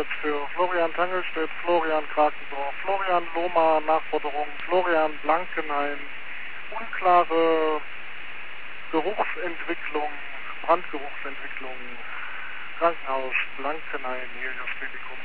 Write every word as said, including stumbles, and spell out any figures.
Einsatz für Florian Tangelstedt, Florian Krakendorf, Florian Lohmer, Nachforderung, Florian Blankenheim, unklare Geruchsentwicklung, Brandgeruchsentwicklung, Krankenhaus Blankenheim, Helios Medikum